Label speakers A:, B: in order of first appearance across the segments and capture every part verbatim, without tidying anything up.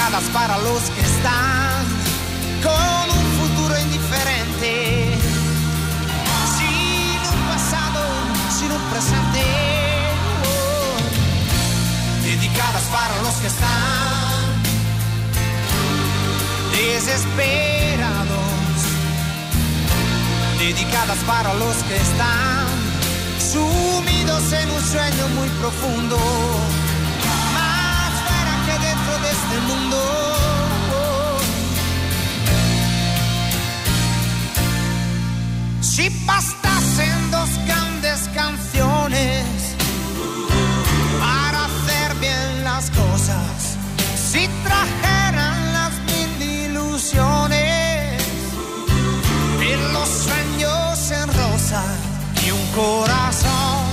A: dedicadas para los que están con un futuro indiferente, sin un pasado, sin un presente, oh, dedicadas para los que están desesperados, dedicadas para los que están sumidos en un sueño muy profundo, más fuera que dentro de este mundo. Si bastasen dos grandes canciones para hacer bien las cosas, si trajeran las mil ilusiones y los sueños en rosa y un corazón,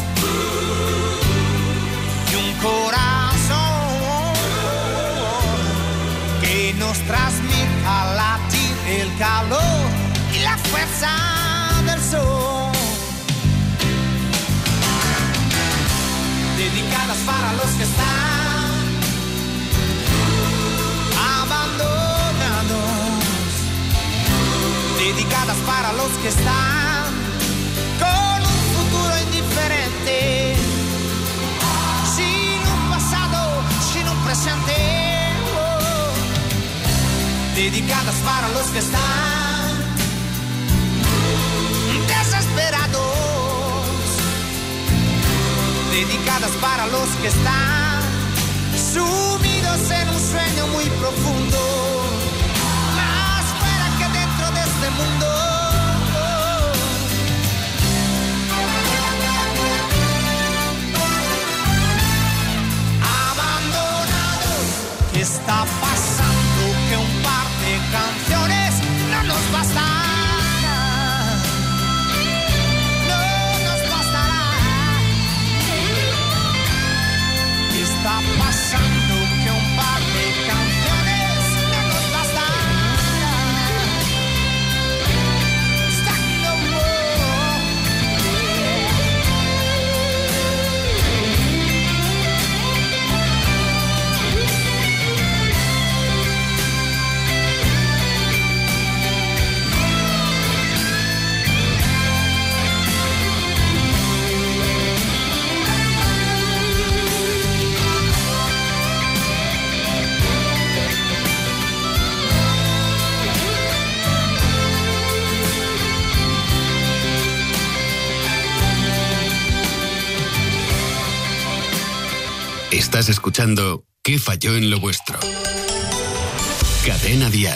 A: y un corazón que nos transmita latir el calor y la fuerza del sol, dedicadas para los que están abandonados, dedicadas para los que están con un futuro indiferente, sin un pasado, sin un presente, oh, dedicadas para los que están desesperados, dedicadas para los que están sumidos en un sueño muy profundo, más fuera que dentro de este mundo. Abandonados, ¿qué está pasando? Que un par de canciones no nos bastan. Está pasando que un par de canciones no nos bastan. Stacking the
B: Estás escuchando ¿Qué falló en lo vuestro? Cadena Dial.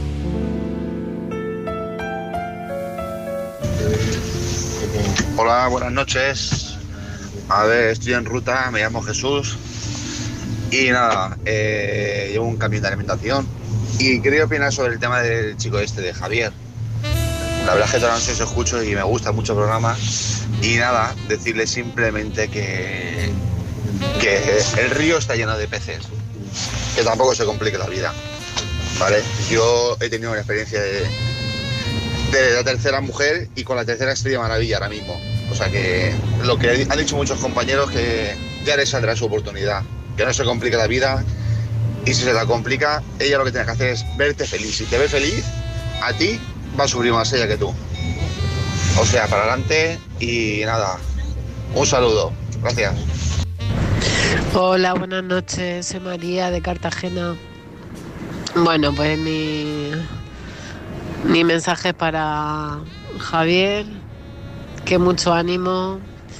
C: Hola, buenas noches. A ver, estoy en ruta, me llamo Jesús. Y nada, eh, llevo un camión de alimentación. Y quería opinar sobre el tema del chico este, de Javier. La verdad es que todas las noches escucho y me gusta mucho el programa. Y nada, decirle simplemente que... que el río está lleno de peces, que tampoco se complique la vida, ¿vale? Yo he tenido una experiencia de, de la tercera mujer y con la tercera estoy de maravilla ahora mismo, o sea que lo que han dicho muchos compañeros, que ya les saldrá su oportunidad, que no se complique la vida, y si se la complica, ella lo que tiene que hacer es verte feliz. Si te ve feliz, a ti va a sufrir más ella que tú, o sea, para adelante. Y nada, un saludo, gracias.
D: Hola, buenas noches, soy María de Cartagena. Bueno, pues mi, mi mensaje es para Javier, que mucho ánimo,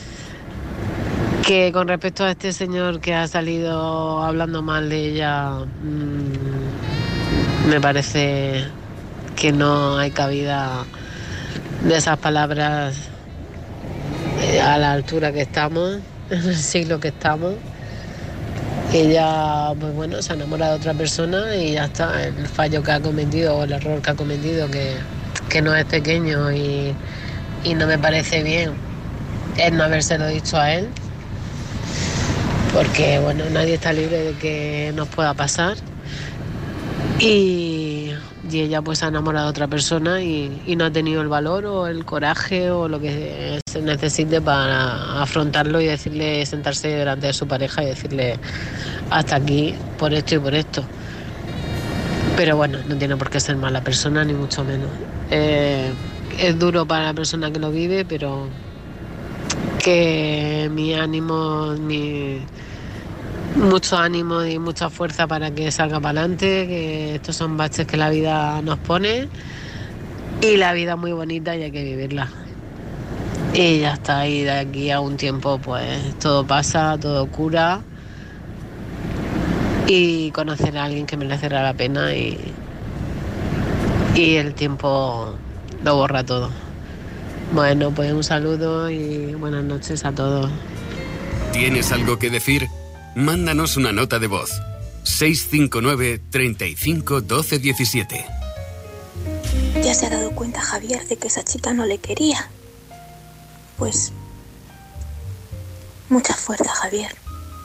D: que con respecto a este señor que ha salido hablando mal de ella, mmm, me parece que no hay cabida de esas palabras a la altura que estamos, en el siglo que estamos. Ella, pues bueno, se ha enamorado de otra persona y ya está. El fallo que ha cometido o el error que ha cometido, que, que no es pequeño y, y no me parece bien, es no habérselo dicho a él, porque bueno, nadie está libre de que nos pueda pasar. Y, y ella pues se ha enamorado de otra persona y, y no ha tenido el valor o el coraje o lo que se necesite para afrontarlo y decirle, sentarse delante de su pareja y decirle hasta aquí por esto y por esto. Pero bueno, no tiene por qué ser mala persona, ni mucho menos. Eh, es duro para la persona que lo vive, pero que mi ánimo, mi, mucho ánimo y mucha fuerza para que salga para adelante, que estos son baches que la vida nos pone y la vida es muy bonita y hay que vivirla. Y ya está, y de aquí a un tiempo pues todo pasa, todo cura y conocer a alguien que merecerá la pena y, y el tiempo lo borra todo. Bueno, pues un saludo y buenas noches a todos.
B: ¿Tienes algo que decir? Mándanos una nota de voz. seis cinco nueve, treinta y cinco, doce, diecisiete.
E: Ya se ha dado cuenta Javier de que esa chica no le quería. Pues mucha fuerza, Javier.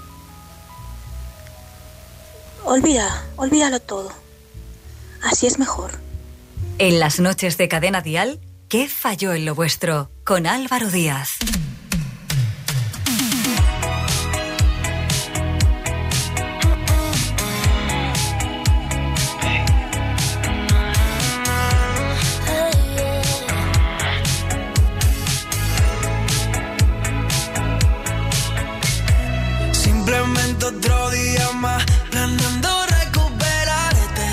E: Olvida, olvídalo todo. Así es mejor.
F: En las noches de Cadena Dial, ¿qué falló en lo vuestro? Con Álvaro Díaz.
G: Simplemente otro día más, planeando recuperarte.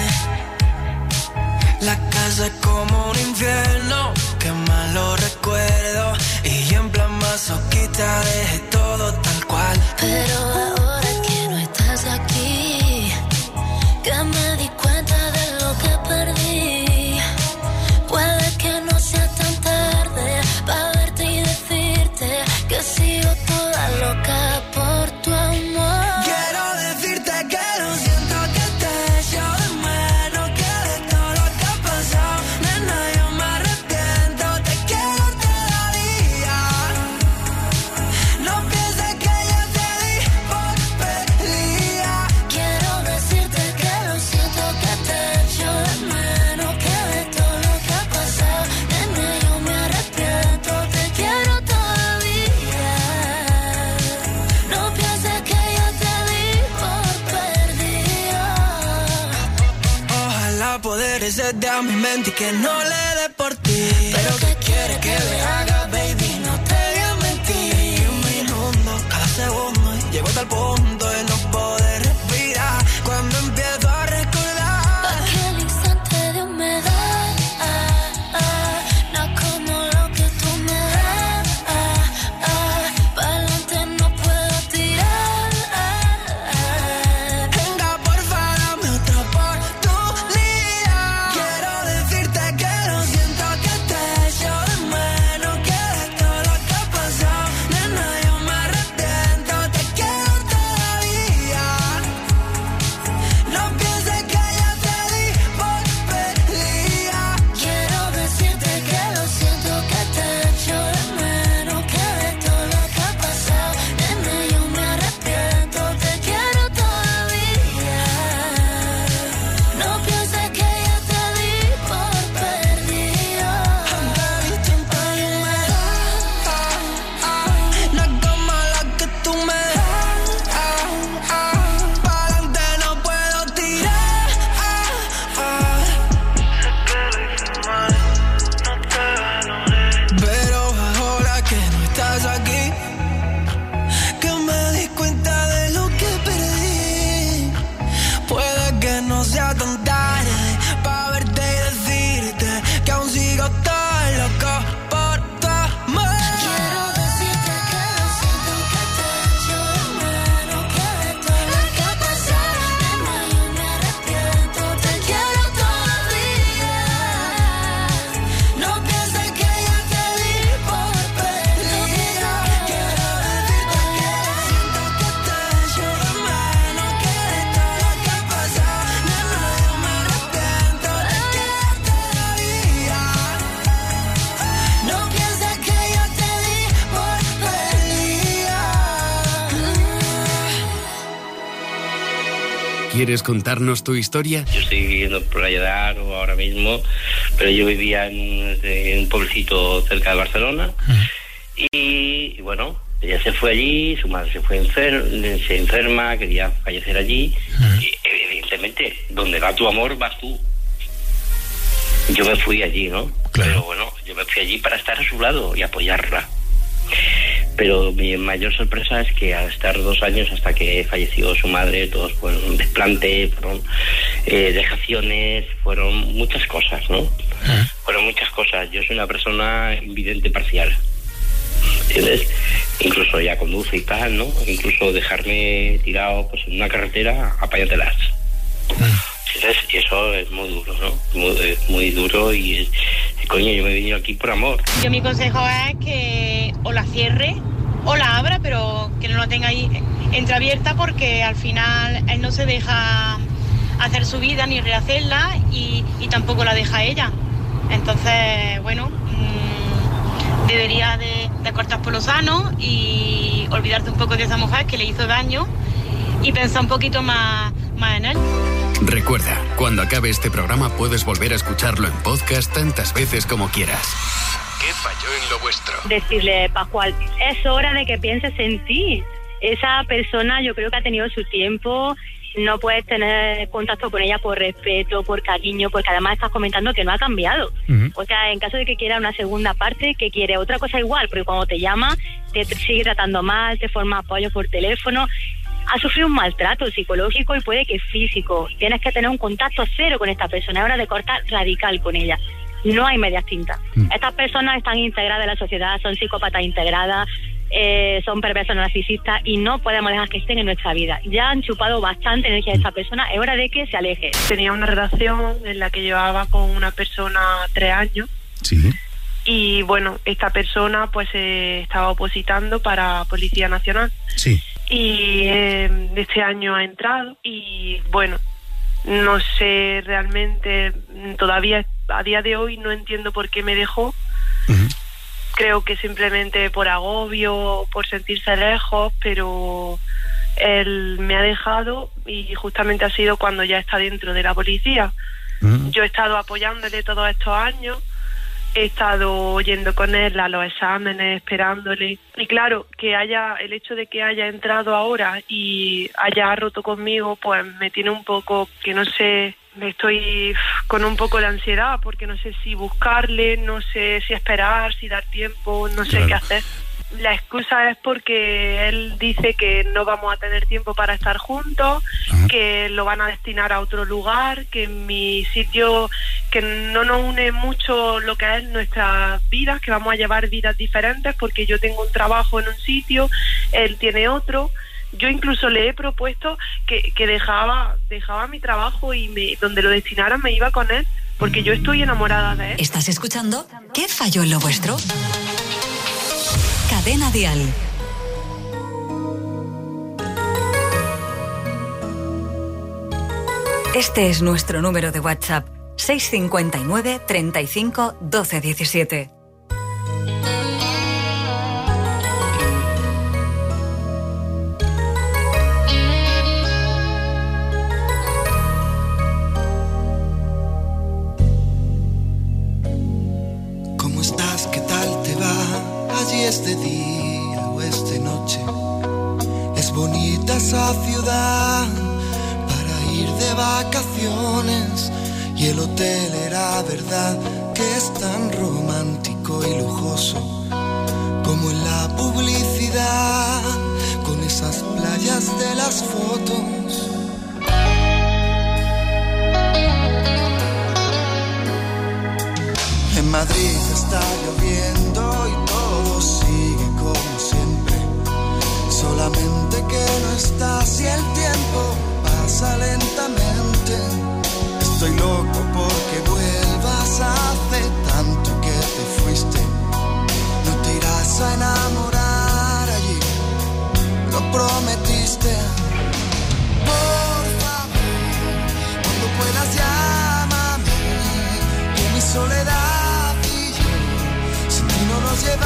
G: La casa es como un infierno, qué malo recuerdo. Y yo en plan masoquista dejé todo tal cual.
H: Pero ahora que no estás aquí, que me di cuenta de lo que perdí. Puede que no sea tan tarde para verte y decirte que sigo toda loca por tu amor.
G: Quiero decirte que lo siento, que te echo de menos, que de todo lo que ha pasado, nena, yo me arrepiento, te quiero todavía. No pienses que ya te di por perdida.
H: Quiero decirte que lo siento, que te echo de menos, que de todo lo que ha pasado, nena, yo me arrepiento, te quiero todavía. No pienses que yo te di por perdida.
G: Ojalá poder hacerte a mi mente y que no le dé por ti. Pero ¿qué quieres que le haga, baby? No te voy a mentir. Un minuto, cada segundo, llego hasta el punto de no poder respirar. Cuando empiezo a recordar
H: Aquel instante de humedad, ah, ah, no como lo que tú me das, ah, ah, pa'lante no puedo tirar, ah, ah.
G: venga, porfa, dame otra oportunidad. Quiero decirte que lo siento, que te echo de menos, que de todo lo que ha pasado, nena, yo me arrepiento, te quiero todavía. No pienses que ya te di por perdida.
H: Quiero decirte que lo siento, que te echo de menos, que de todo lo que ha pasado, nena, yo me arrepiento, te quiero todavía. No pienses que ya te di por perdida.
G: No es como la que tú me das, pa'lante no puedo tirar. Pero ahora que no estás aquí, que me di cuenta de lo que perdí. Puede que no sea tan tarde para verte y decirte que aún sigo tan loco por tu amor.
H: Quiero decirte que lo siento, que te echo de menos, que de todo lo que ha pasado, nena, yo me arrepiento, te quiero todavía. No pienses que ya te di por perdida.
G: Quiero decirte que lo siento, que te echo de menos, que de todo lo que ha pasado, nena, yo me arrepiento, te quiero todavía.
H: No pienses que yo te di por perdida.
B: ¿Quieres contarnos tu historia?
I: Yo estoy viviendo en Playa de Aro ahora mismo, pero yo vivía en un, en un pueblecito cerca de Barcelona. Y, y bueno, ella se fue allí, su madre se fue enfer se enferma, quería fallecer allí. Y evidentemente obviamente, donde va tu amor, vas tú. Yo me fui allí, ¿no? Claro. Pero bueno, yo me fui allí para estar a su lado y apoyarla. Pero mi mayor sorpresa es que al estar dos años hasta que falleció su madre, todos fueron un desplante, fueron eh, dejaciones, fueron muchas cosas, ¿no? Uh-huh. Fueron muchas cosas. Yo soy una persona invidente parcial, ¿entiendes? Incluso ya conduce y tal, ¿no? Incluso dejarme tirado pues en una carretera, apáñatelas. Uh-huh. ¿Entiendes? Y eso es muy duro, ¿no? Muy, es muy duro y, y coño, yo me he venido aquí por amor.
J: Yo mi consejo es que o la cierre o la abra, pero que no la tenga ahí entreabierta, porque al final él no se deja hacer su vida ni rehacerla y, y tampoco la deja ella. Entonces, bueno, mmm, debería de, de cortar por lo sano y olvidarte un poco de esa mujer que le hizo daño y pensar un poquito más, más en él.
B: Recuerda, cuando acabe este programa puedes volver a escucharlo en podcast tantas veces como quieras. ¿Qué falló en lo vuestro?
K: Decirle, Pascual, es hora de que pienses en ti. Esa persona yo creo que ha tenido su tiempo, no puedes tener contacto con ella por respeto, por cariño, porque además estás comentando que no ha cambiado. Uh-huh. O sea, en caso de que quiera una segunda parte, que quiere otra cosa igual, porque cuando te llama te sigue tratando mal, te forma apoyo por teléfono. Ha sufrido un maltrato psicológico y puede que físico. Tienes que tener un contacto cero con esta persona. Es hora de cortar radical con ella. No hay medias tintas. Mm. Estas personas están integradas en la sociedad, son psicópatas integradas, eh, son perversos narcisistas y no podemos dejar que estén en nuestra vida. Ya han chupado bastante energía de esta persona. Es hora de que se aleje.
L: Tenía una relación en la que llevaba con una persona tres años.
M: Sí.
L: Y bueno, esta persona pues eh, estaba opositando para Policía Nacional.
M: Sí.
L: Y eh, este año ha entrado y bueno, no sé realmente, todavía a día de hoy no entiendo por qué me dejó. Uh-huh. Creo que simplemente por agobio, por sentirse lejos, pero él me ha dejado y justamente ha sido cuando ya está dentro de la policía. Uh-huh. Yo he estado apoyándole todos estos años. He estado yendo con él a los exámenes, esperándole. Y claro, que haya el hecho de que haya entrado ahora y haya roto conmigo, pues me tiene un poco, que no sé, me estoy con un poco de ansiedad, porque no sé si buscarle, no sé si esperar, si dar tiempo, no sé claro. qué hacer. La excusa es porque él dice que no vamos a tener tiempo para estar juntos, uh-huh. que lo van a destinar a otro lugar, que en mi sitio, que no nos une mucho lo que es nuestras vidas, que vamos a llevar vidas diferentes, porque yo tengo un trabajo en un sitio, él tiene otro. Yo incluso le he propuesto que, que dejaba dejaba mi trabajo y me, donde lo destinara me iba con él, porque yo estoy enamorada de él.
F: ¿Estás escuchando? ¿Qué falló en lo vuestro? Cadena Dial. Este es nuestro número de WhatsApp: seis cinco nueve, treinta y cinco, doce diecisiete.
N: ¿Cómo estás? ¿Qué tal te va? Allí es de día o es de noche. Es bonita esa ciudad para ir de vacaciones. Y el hotel era verdad que es tan romántico y lujoso como en la publicidad, con esas playas de las fotos. En Madrid está lloviendo y todo sigue como siempre, solamente que no estás y el tiempo pasa lentamente. Estoy loco porque vuelvas, hace tanto que te fuiste. No te irás a enamorar allí, lo prometiste. Por favor, cuando puedas llámame, que mi soledad y yo sin ti no nos llevamos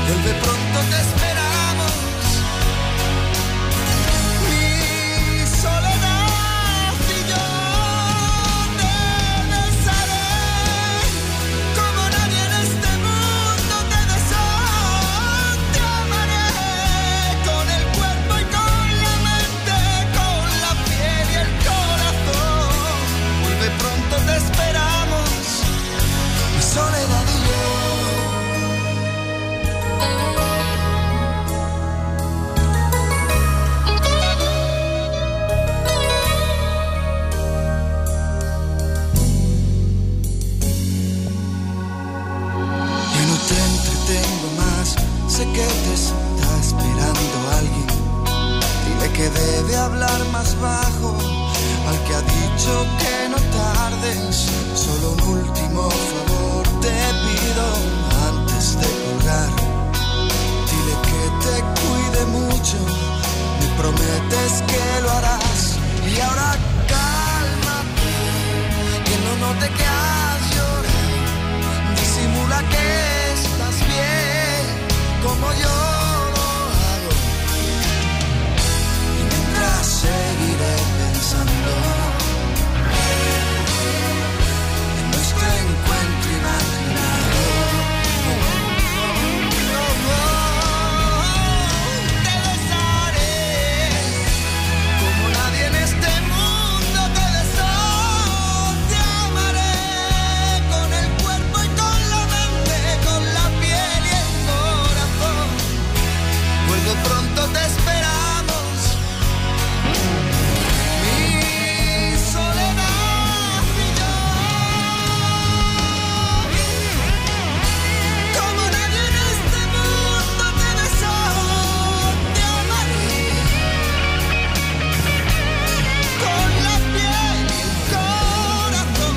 N: vuelve pronto, te esperamos. Mi soledad y yo te besaré como nadie en este mundo te besó. Te amaré con el cuerpo y con la mente, con la piel y el corazón. Vuelve pronto, te esperamos. Mi soledad y yo. Ya no te entretengo más, sé que te está esperando alguien. Dile que debe hablar más bajo, al que ha dicho que no tardes. Solo un último favor te pido antes de colgar. Dile que te cuide mucho, me prometes que lo harás. Y ahora cálmate, que no note que has llorado. Disimula que estás bien, como yo lo hago. Y mientras seguiré pensando en nuestro encuentro imaginado. Te besaré como nadie en este mundo te besó. Te amaré con el cuerpo y con la mente, con la piel y el corazón. Vuelve pronto, te esperamos. Mi soledad y yo, como nadie en este mundo te besó. Te amaré con la piel y el corazón.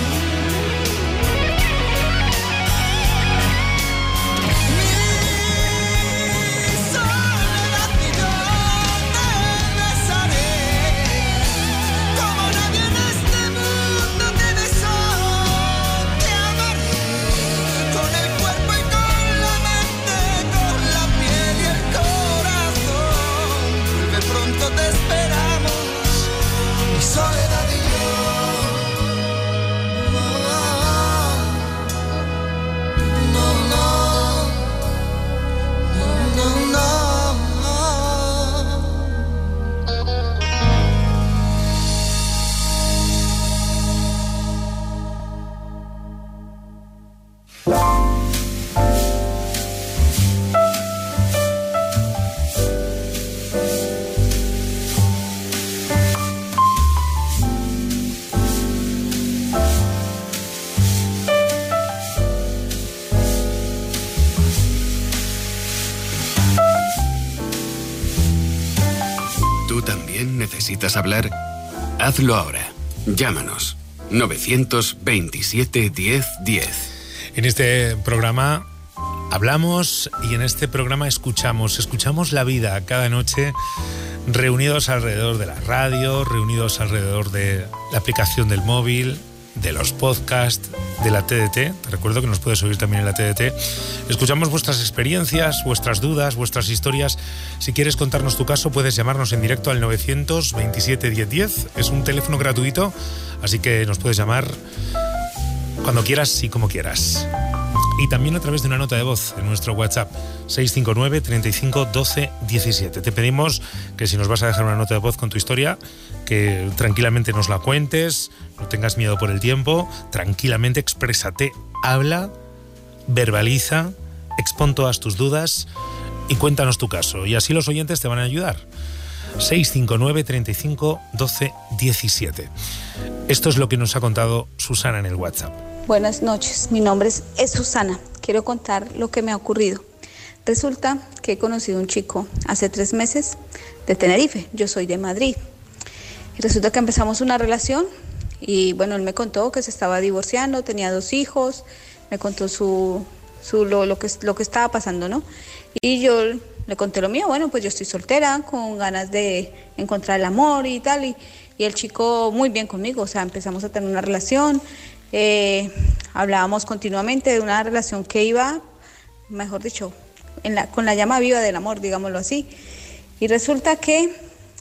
N: Mi soledad y yo te besaré como nadie en este mundo te besó. Te amaré con el cuerpo y con la mente, con la piel y el corazón. Vuelve pronto, te esperamos. Mi soledad y yo. No, no, no, no, no.
B: ¿Tú también necesitas hablar? Hazlo ahora. Llámanos. novecientos veintisiete diez diez.
M: En este programa hablamos y en este programa escuchamos. Escuchamos la vida cada noche, reunidos alrededor de la radio, reunidos alrededor de la aplicación del móvil, de los podcasts, de la T D T. Te recuerdo que nos puedes oír también en la T D T. Escuchamos vuestras experiencias, vuestras dudas, vuestras historias. Si quieres contarnos tu caso, puedes llamarnos en directo al novecientos veintisiete diez diez. Es un teléfono gratuito, así que nos puedes llamar cuando quieras y como quieras. Y también a través de una nota de voz en nuestro WhatsApp seis cinco nueve, treinta y cinco, doce, diecisiete. Te pedimos que si nos vas a dejar una nota de voz con tu historia, que tranquilamente nos la cuentes, no tengas miedo por el tiempo, tranquilamente exprésate, habla, verbaliza, expón todas tus dudas y cuéntanos tu caso. Y así los oyentes te van a ayudar. seis cinco nueve, treinta y cinco, doce, diecisiete. Esto es lo que nos ha contado Susana en el WhatsApp.
O: Buenas noches, mi nombre es, es Susana. Quiero contar lo que me ha ocurrido. Resulta que he conocido a un chico hace tres meses de Tenerife. Yo soy de Madrid. Y resulta que empezamos una relación y bueno, él me contó que se estaba divorciando, tenía dos hijos, me contó su, su lo, lo, que, lo que estaba pasando, ¿no? Y yo le conté lo mío, bueno, pues yo estoy soltera, con ganas de encontrar el amor y tal, y, y el chico muy bien conmigo, o sea, empezamos a tener una relación, eh, hablábamos continuamente de una relación que iba, mejor dicho, en la, con la llama viva del amor, digámoslo así. Y resulta que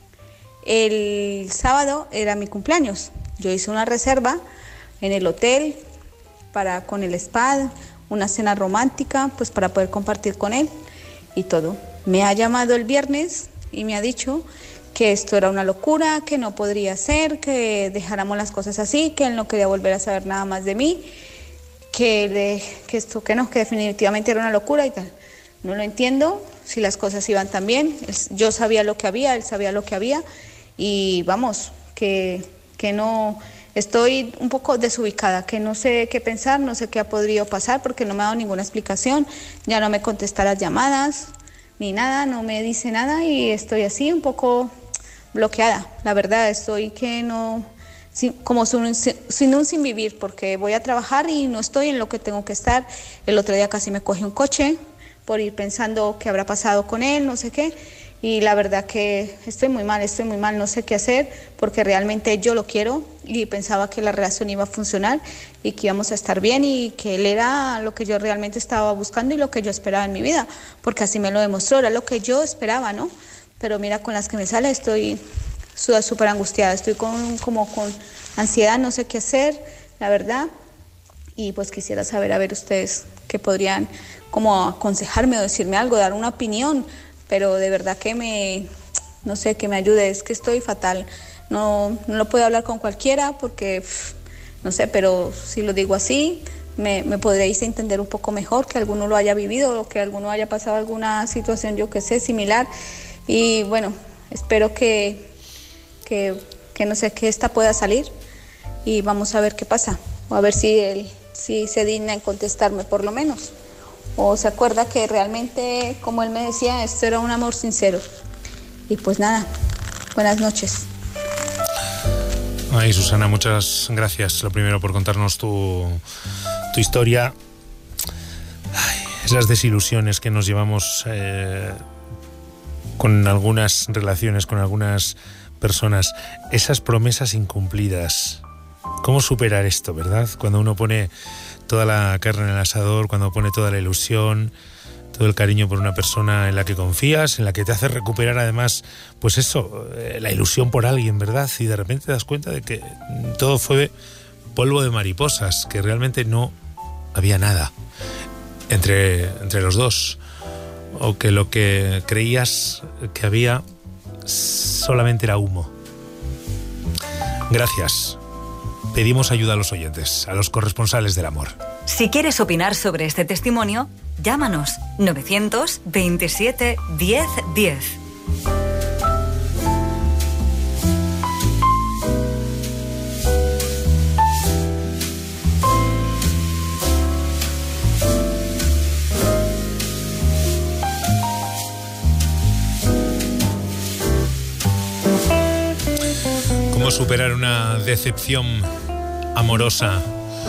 O: el sábado era mi cumpleaños. Yo hice una reserva en el hotel para con el spa, una cena romántica, pues para poder compartir con él y todo. Me ha llamado el viernes y me ha dicho que esto era una locura, que no podría ser, que dejáramos las cosas así, que él no quería volver a saber nada más de mí, que, de, que esto que no, que definitivamente era una locura y tal. No lo entiendo, si las cosas iban tan bien. Yo sabía lo que había, él sabía lo que había y vamos, que, que no... Estoy un poco desubicada, que no sé qué pensar, no sé qué ha podido pasar porque no me ha dado ninguna explicación, ya no me contesta las llamadas ni nada, no me dice nada y estoy así un poco bloqueada. La verdad, estoy que no, sin, como sin, sin un sin vivir porque voy a trabajar y no estoy en lo que tengo que estar. El otro día casi me cogí un coche por ir pensando qué habrá pasado con él, no sé qué. Y la verdad que estoy muy mal, estoy muy mal, no sé qué hacer porque realmente yo lo quiero y pensaba que la relación iba a funcionar y que íbamos a estar bien y que él era lo que yo realmente estaba buscando y lo que yo esperaba en mi vida, porque así me lo demostró, era lo que yo esperaba, ¿no? Pero mira, con las que me sale estoy súper angustiada, estoy con, como con ansiedad, no sé qué hacer, la verdad, y pues quisiera saber, a ver ustedes qué podrían como aconsejarme o decirme algo, dar una opinión, pero de verdad que me, no sé, que me ayude, es que estoy fatal, no, no lo puedo hablar con cualquiera porque, pff, no sé, pero si lo digo así, me, me podréis entender un poco mejor, que alguno lo haya vivido o que alguno haya pasado alguna situación, yo que sé, similar, y bueno, espero que, que, que no sé, que esta pueda salir y vamos a ver qué pasa, o a ver si él, si se digna en contestarme por lo menos. O se acuerda que realmente, como él me decía, esto era un amor sincero. Y pues nada, buenas noches.
M: Ay, Susana, muchas gracias. Lo primero por contarnos tu, tu historia. Ay, esas desilusiones que nos llevamos eh, con algunas relaciones, con algunas personas. Esas promesas incumplidas. ¿Cómo superar esto, verdad? Cuando uno pone toda la carne en el asador, cuando pone toda la ilusión, todo el cariño por una persona en la que confías, en la que te hace recuperar además, pues eso, eh, la ilusión por alguien, ¿verdad? Y de repente te das cuenta de que todo fue polvo de mariposas, que realmente no había nada entre, entre los dos, o que lo que creías que había solamente era humo. Gracias. Pedimos ayuda a los oyentes, a los corresponsales del amor.
F: Si quieres opinar sobre este testimonio, llámanos novecientos veintisiete diez diez.
M: ¿Cómo superar una decepción amorosa?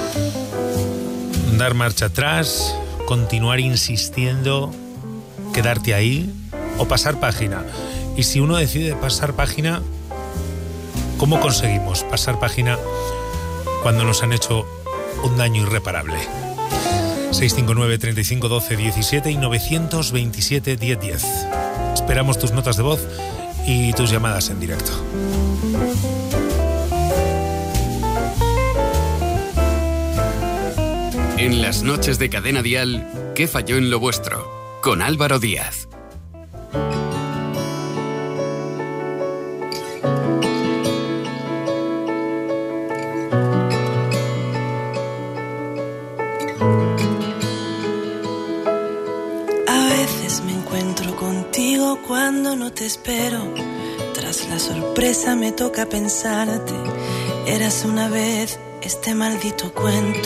M: Dar marcha atrás, continuar insistiendo, quedarte ahí o pasar página. Y si uno decide pasar página, ¿cómo conseguimos pasar página cuando nos han hecho un daño irreparable? seis cinco nueve, treinta y cinco, doce, diecisiete y novecientos veintisiete, diez diez. Esperamos tus notas de voz y tus llamadas en directo.
B: En las noches de Cadena Dial, ¿qué falló en lo vuestro? Con Álvaro Díaz.
G: A veces me encuentro contigo cuando no te espero. Tras la sorpresa me toca pensarte. Eras una vez este maldito cuento.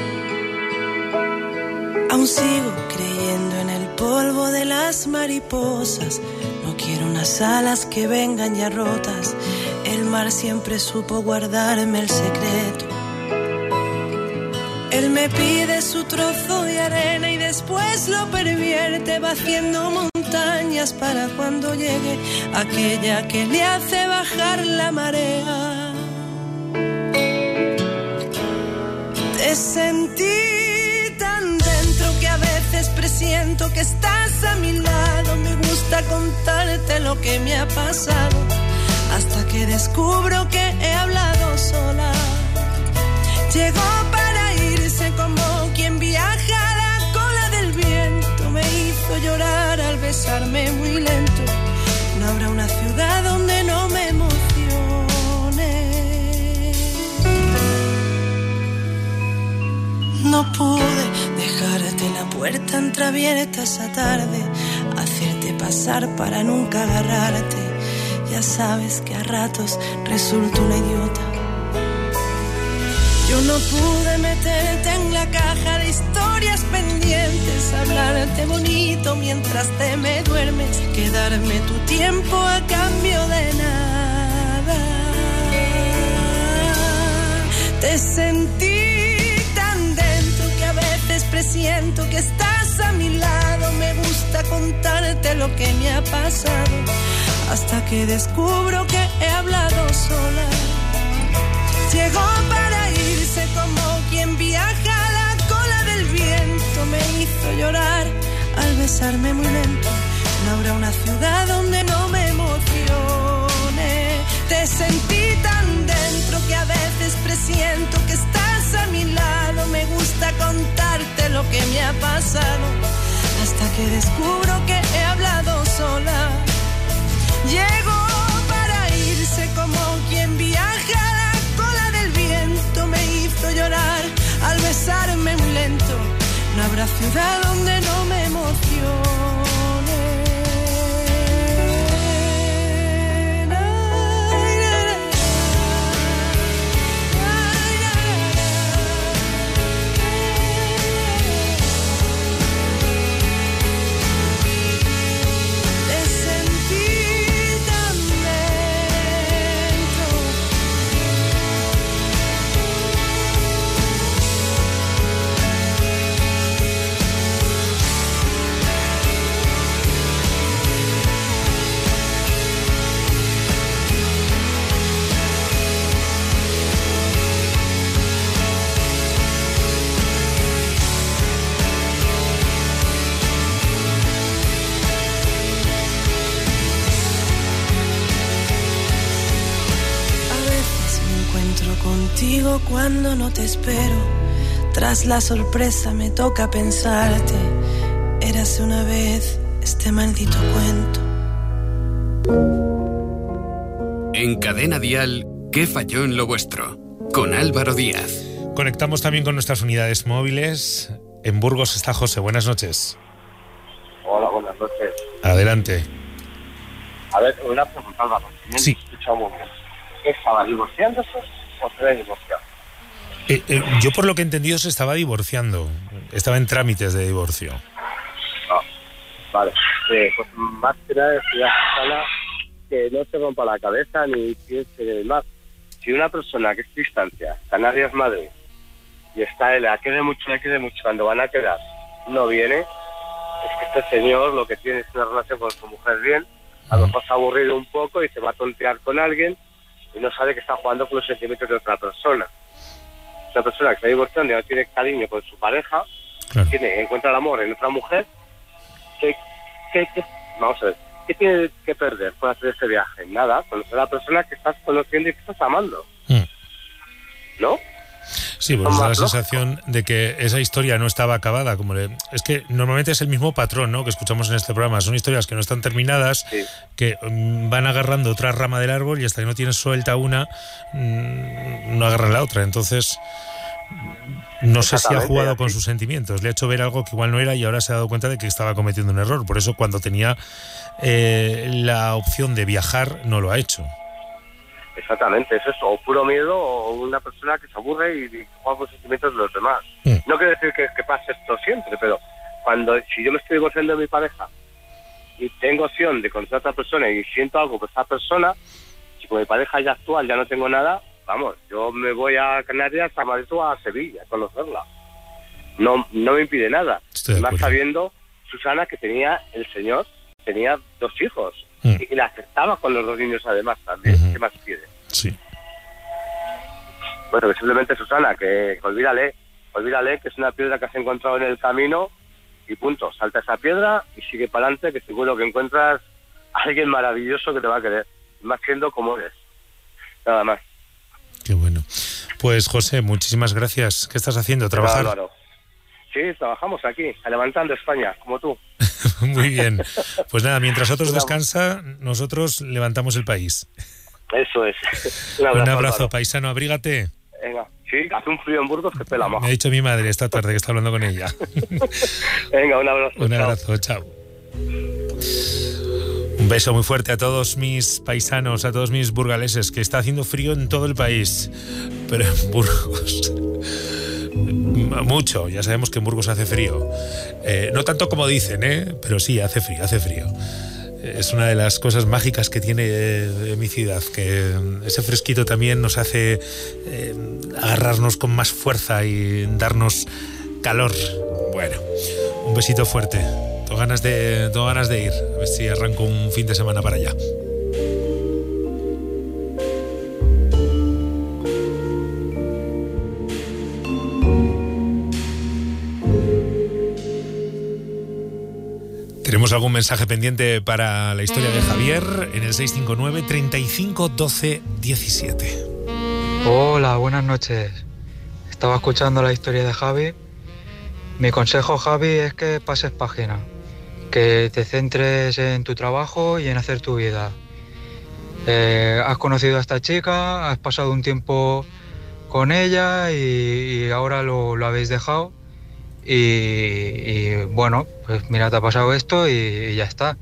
G: Aún sigo creyendo en el polvo de las mariposas. No quiero unas alas que vengan ya rotas. El mar siempre supo guardarme el secreto. Él me pide su trozo de arena y después lo pervierte, va haciendo montañas para cuando llegue aquella que le hace bajar la marea. Te sentí tan dentro que a veces presiento que estás
P: a mi lado, me gusta contarte lo que me ha pasado, hasta que descubro que he hablado sola. Llegó para irse como quien viaja a la cola del viento, me hizo llorar al besarme muy lento. No habrá una ciudad donde no me emocione. No pude dejarte la puerta entreabierta esa tarde, hacerte pasar para nunca agarrarte. Ya sabes que a ratos resulto una idiota. Yo no pude meterte en la caja de historias pendientes, hablarte bonito mientras te me duermes, quedarme tu tiempo a cambio de nada. Te sentí tan dentro que a veces presiento que estás a mi lado. Me gusta contarte lo que me ha pasado, hasta que descubro que he hablado sola. Llegó para irse como quien viaja a la cola del viento, me hizo llorar al besarme muy lento. No habrá una ciudad donde no me emocione. Te sentí tan dentro que a veces presiento que estás a mi lado. Me gusta contarte lo que me ha pasado, hasta que descubro que he hablado sola. Llegó para irse como quien viaja a la cola del viento, me hizo llorar al besarme muy lento. No habrá ciudad donde no me emocione. Contigo cuando no te espero, tras la sorpresa me toca pensarte. Érase una vez este maldito cuento.
B: En Cadena Dial, ¿qué falló en lo vuestro? Con Álvaro Díaz.
M: Conectamos también con nuestras unidades móviles. En Burgos está José, buenas noches.
Q: Hola, buenas noches.
M: Adelante.
Q: A ver, una pregunta, Álvaro.
M: Sí.
Q: Escuchado muy bien. ¿Estaba divorciándose o se había divorciado?
M: Eh, eh, yo por lo que he entendido se estaba divorciando. Estaba en trámites de divorcio.
Q: No. Vale. Eh, pues más que nada decía Susana que no se rompa la cabeza ni piense más. Si una persona que es distancia, Canarias, Madrid, y está él, la quede mucho, le quede mucho, cuando van a quedar, no viene, es que este señor lo que tiene es una relación con su mujer bien, a lo mejor se ha aburrido un poco y se va a tontear con alguien y no sabe que está jugando con los sentimientos de otra persona. Una persona que está divorciando y no tiene cariño con su pareja, claro, tiene, encuentra el amor en otra mujer, ¿qué, qué, qué, vamos a ver, ¿qué tiene que perder por hacer este viaje? Nada, conocer a la persona que estás conociendo y que estás amando. Mm. ¿No?
M: Sí, pues da la sensación de que esa historia no estaba acabada. Como le... Es que normalmente es el mismo patrón, ¿no?, que escuchamos en este programa. Son historias que no están terminadas, sí, que um, van agarrando otra rama del árbol y hasta que no tienes suelta una, mmm, no agarran la otra. Entonces, no sé si ha jugado con sus sentimientos. Le ha hecho ver algo que igual no era y ahora se ha dado cuenta de que estaba cometiendo un error. Por eso cuando tenía eh, la opción de viajar, no lo ha hecho.
Q: Exactamente, es eso, o puro miedo o una persona que se aburre y, y juega con sentimientos de los demás. Mm. No quiere decir que, que pase esto siempre, pero cuando si yo me estoy divorciando de mi pareja y tengo opción de conocer a otra persona y siento algo por esa persona, si con mi pareja ya actual ya no tengo nada, vamos, yo me voy a Canarias, a Madrid o a Sevilla a conocerla. No, no me impide nada. Más sabiendo, Susana, que tenía el señor, tenía dos hijos. Mm. Y la aceptaba con los dos niños además también. Uh-huh. ¿Qué más quiere?
M: Sí.
Q: Bueno, que simplemente, Susana, que olvídale, olvídale que es una piedra que has encontrado en el camino y punto. Salta esa piedra y sigue para adelante, que seguro que encuentras a alguien maravilloso que te va a querer, más siendo como eres. Nada más.
M: Qué bueno. Pues José, muchísimas gracias. ¿Qué estás haciendo? ¿Trabajar?
Q: Álvaro. Sí, trabajamos aquí, levantando España, como tú.
M: Muy bien. Pues nada, mientras otros descansan, nosotros levantamos el país.
Q: Eso es. Un abrazo,
M: Un abrazo,
Q: Álvaro.
M: paisano, abrígate.
Q: Venga, sí, hace un frío en Burgos que pela majo.
M: Me ha dicho mi madre esta tarde que está hablando con ella.
Q: Venga, un abrazo.
M: Un
Q: chao.
M: abrazo, chao. Un beso muy fuerte a todos mis paisanos, a todos mis burgaleses, que está haciendo frío en todo el país, pero en Burgos mucho. Ya sabemos que en Burgos hace frío, eh, no tanto como dicen, ¿eh? Pero sí, hace frío, hace frío. Es una de las cosas mágicas que tiene eh, mi ciudad, que ese fresquito también nos hace eh, agarrarnos con más fuerza y darnos calor. Bueno, un besito fuerte. Tengo ganas de, tengo ganas de ir, a ver si arranco un fin de semana para allá. ¿Tenemos algún mensaje pendiente para la historia de Javier? En el seis cinco nueve, treinta y cinco, doce, diecisiete.
R: Hola, buenas noches. Estaba escuchando la historia de Javi. Mi consejo, Javi, es que pases página, que te centres en tu trabajo y en hacer tu vida. Eh, has conocido a esta chica, has pasado un tiempo con ella y, y ahora lo, lo habéis dejado. Y, y bueno, pues mira, te ha pasado esto y, y ya está.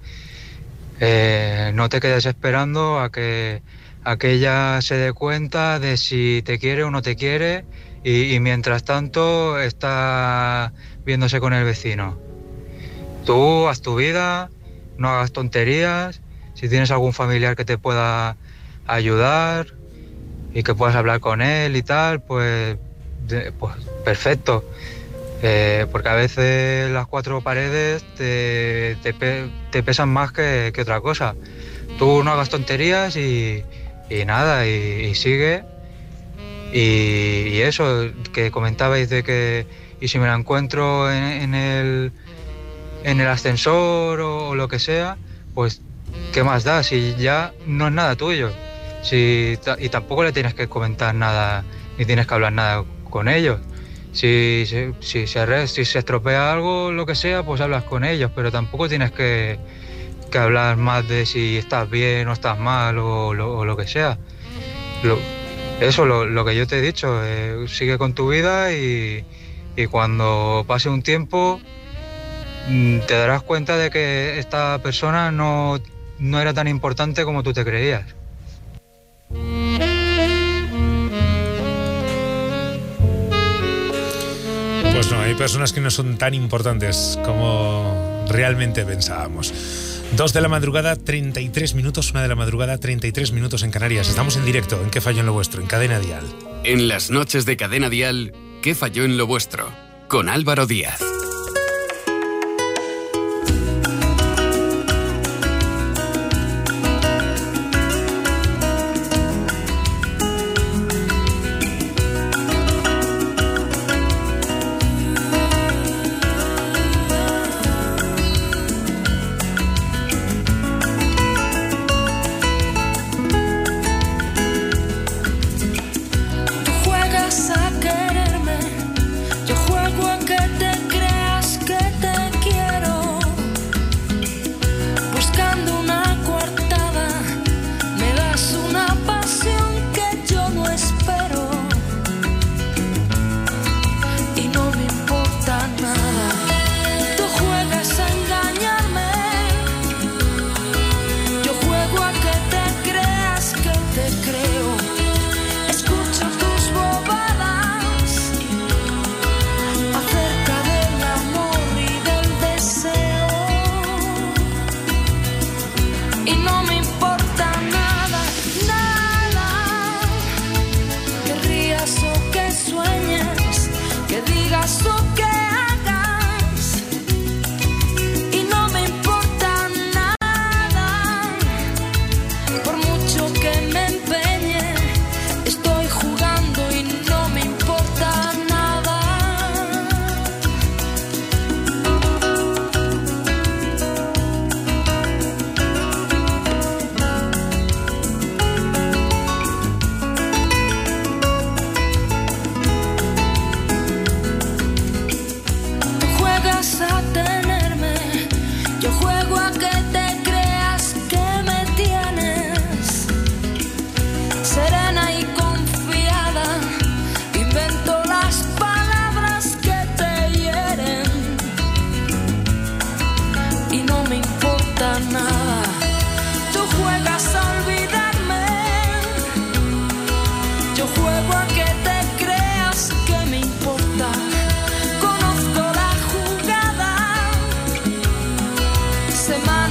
R: Eh, no te quedes esperando a que, a que ella se dé cuenta de si te quiere o no te quiere y, y mientras tanto está viéndose con el vecino. Tú haz tu vida, no hagas tonterías. Si tienes algún familiar que te pueda ayudar y que puedas hablar con él y tal, pues, de, pues perfecto. Eh, porque a veces las cuatro paredes te, te, pe, te pesan más que, que otra cosa. Tú no hagas tonterías y, y nada, y, y sigue. Y, y eso que comentabais de que, y si me la encuentro en, en, el, en el ascensor o, o lo que sea, pues ¿qué más da? Si ya no es nada tuyo. Si, y tampoco le tienes que comentar nada, ni tienes que hablar nada con ellos. Si, si, si, se, si se estropea algo, lo que sea, pues hablas con ellos, pero tampoco tienes que, que hablar más de si estás bien o estás mal o lo, o lo que sea. Lo, eso, lo, lo que yo te he dicho, eh, sigue con tu vida y, y cuando pase un tiempo te darás cuenta de que esta persona no, no era tan importante como tú te creías.
M: Pues no, hay personas que no son tan importantes como realmente pensábamos. Dos de la madrugada, treinta y tres minutos, una de la madrugada, treinta y tres minutos en Canarias. Estamos en directo, ¿en qué falló en lo vuestro? En Cadena Dial.
B: En las noches de Cadena Dial, ¿qué falló en lo vuestro? Con Álvaro Díaz.
H: Juegas a quererme, yo juego a que te creas.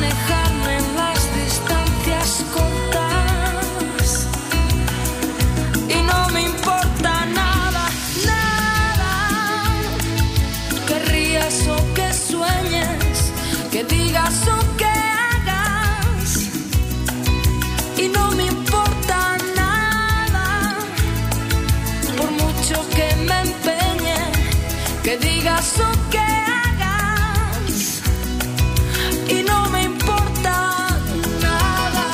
P: manejarme en las distancias cortas y no me importa nada, nada, que rías o que sueñes, que digas o que hagas y no me importa nada, por mucho que me empeñe, que digas o que hagas y no me importa nada.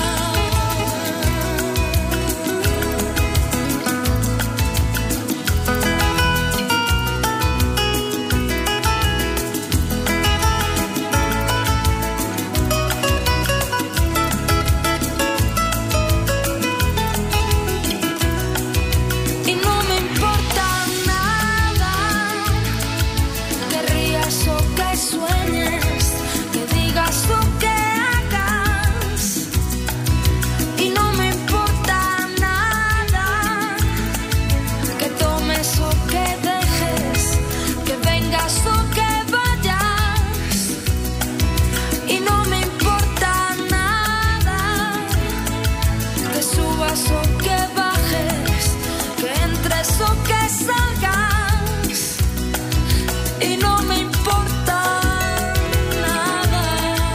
P: Y no me importa nada, que rías o que sueñes, que digas o que hagas y no me importa nada, que tomes o que dejes, que vengas o que vayas y no me importa nada, que subas o que bajes, que entres o que salgas y no me importa nada.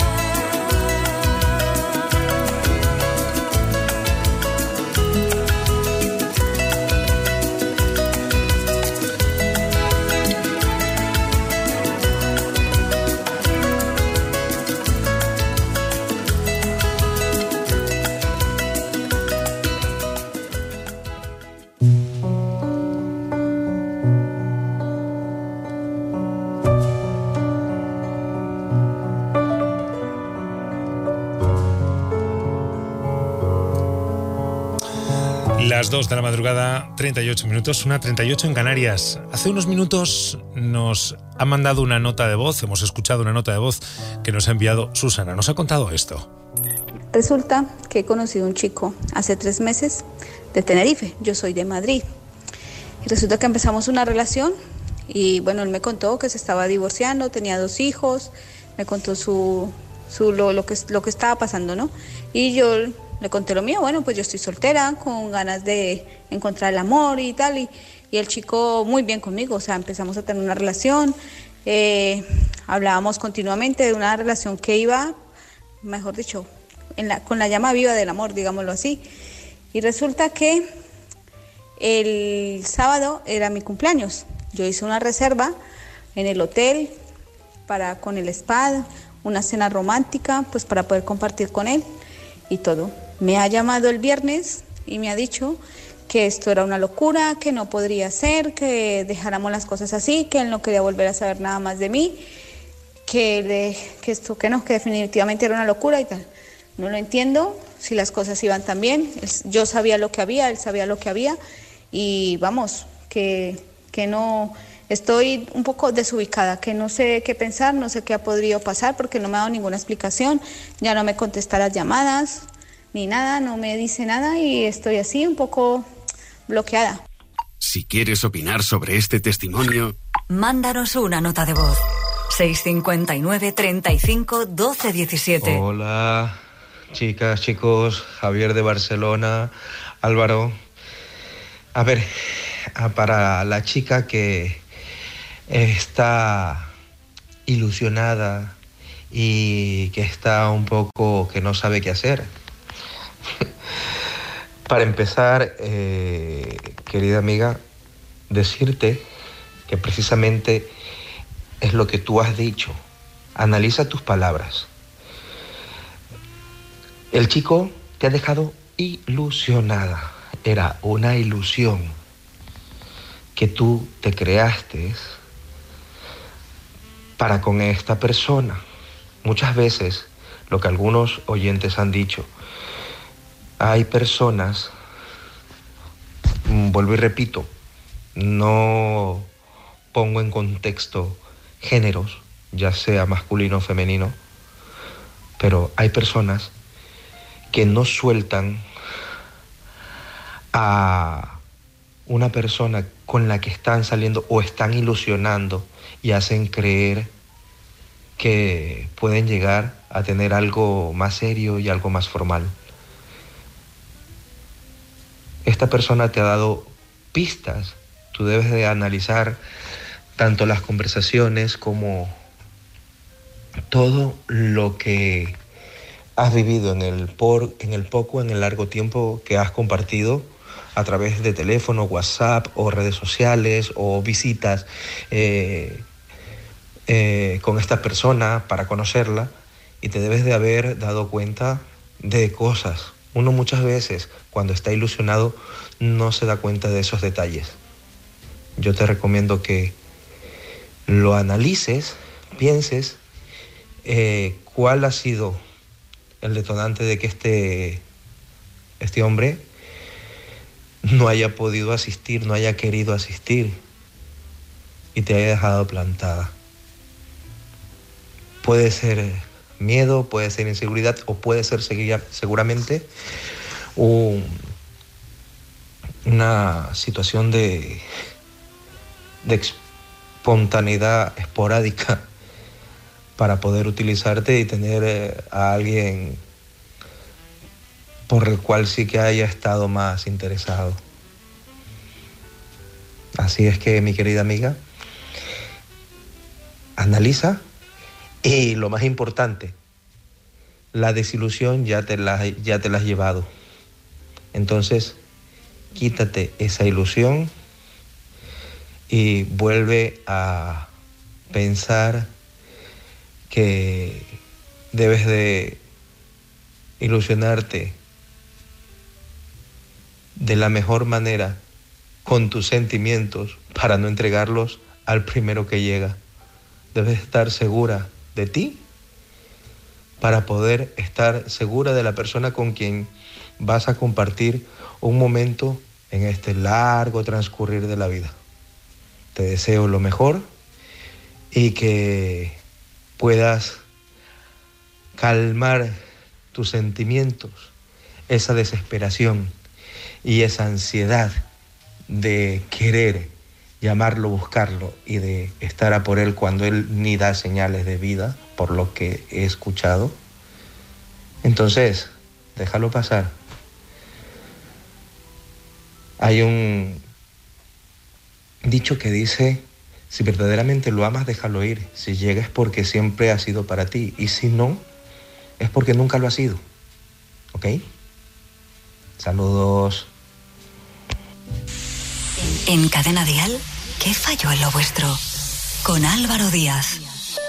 M: Las dos de la madrugada, treinta y ocho minutos, una treinta y ocho en Canarias. Hace unos minutos nos ha mandado una nota de voz, hemos escuchado una nota de voz que nos ha enviado Susana. Nos ha contado esto.
O: Resulta que he conocido a un chico hace tres meses de Tenerife. Yo soy de Madrid. Y resulta que empezamos una relación y bueno, él me contó que se estaba divorciando, tenía dos hijos, me contó su, su lo, lo que lo que estaba pasando, ¿no? Y yo le conté lo mío. Bueno, pues yo estoy soltera, con ganas de encontrar el amor y tal, y, y el chico muy bien conmigo, o sea, empezamos a tener una relación, eh, hablábamos continuamente de una relación que iba, mejor dicho, en la, con la llama viva del amor, digámoslo así, y resulta que el sábado era mi cumpleaños, yo hice una reserva en el hotel para con el spa, una cena romántica, pues para poder compartir con él y todo. Me ha llamado el viernes y me ha dicho que esto era una locura, que no podría ser, que dejáramos las cosas así, que él no quería volver a saber nada más de mí, que, le, que esto que no, que definitivamente era una locura y tal. No lo entiendo, si las cosas iban tan bien, yo sabía lo que había, él sabía lo que había y vamos, que, que no, estoy un poco desubicada, que no sé qué pensar, no sé qué ha podido pasar porque no me ha dado ninguna explicación, ya no me contesta las llamadas ni nada, no me dice nada y estoy así un poco bloqueada.
B: Si quieres opinar sobre este testimonio,
F: mándanos una nota de voz. seis cinco nueve, treinta y cinco, doce diecisiete.
S: Hola, chicas, chicos, Javier de Barcelona, Álvaro. A ver, para la chica que está ilusionada y que está un poco, que no sabe qué hacer. Para empezar, eh, querida amiga, decirte que precisamente es lo que tú has dicho. Analiza tus palabras. El chico te ha dejado ilusionada. Era una ilusión que tú te creaste para con esta persona. Muchas veces, lo que algunos oyentes han dicho, hay personas, vuelvo y repito, no pongo en contexto géneros, ya sea masculino o femenino, pero hay personas que no sueltan a una persona con la que están saliendo o están ilusionando y hacen creer que pueden llegar a tener algo más serio y algo más formal. Esta persona te ha dado pistas. Tú debes de analizar tanto las conversaciones como todo lo que has vivido en el, por, en el poco, en el largo tiempo que has compartido a través de teléfono, WhatsApp o redes sociales o visitas eh, eh, con esta persona para conocerla, y te debes de haber dado cuenta de cosas. Uno muchas veces cuando está ilusionado no se da cuenta de esos detalles. Yo te recomiendo que lo analices, pienses eh, cuál ha sido el detonante de que este, este hombre no haya podido asistir, no haya querido asistir y te haya dejado plantada. Puede ser miedo, puede ser inseguridad o puede ser seguramente un, una situación de, de espontaneidad esporádica para poder utilizarte y tener eh, a alguien por el cual sí que haya estado más interesado. Así es que, mi querida amiga, analiza, y lo más importante, la desilusión ya te la, ya te la has llevado. Entonces, quítate esa ilusión y vuelve a pensar que debes de ilusionarte de la mejor manera con tus sentimientos para no entregarlos al primero que llega. Debes estar segura de ti para poder estar segura de la persona con quien vas a compartir un momento en este largo transcurrir de la vida. Te deseo lo mejor y que puedas calmar tus sentimientos, esa desesperación y esa ansiedad de querer llamarlo, buscarlo y de estar a por él cuando él ni da señales de vida, por lo que he escuchado. Entonces, déjalo pasar. Hay un dicho que dice: si verdaderamente lo amas, déjalo ir. Si llega es porque siempre ha sido para ti, y si no, es porque nunca lo ha sido. ¿Ok? Saludos.
F: En Cadena Dial, ¿qué falló en lo vuestro? Con Álvaro Díaz.